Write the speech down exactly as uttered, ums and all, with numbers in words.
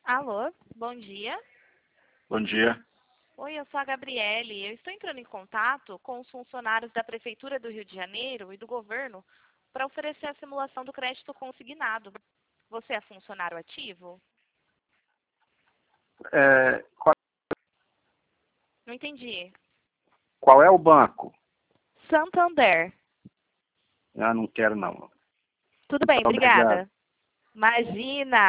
Alô, bom dia. Bom dia. Oi, eu sou a Gabriele. Eu estou entrando em contato com os funcionários da Prefeitura do Rio de Janeiro e do governo para oferecer a simulação do crédito consignado. Você é funcionário ativo? É, qual, Não entendi. qual é o banco? Santander. Ah, não quero não. Tudo bem, Obrigado. obrigada. Imagina!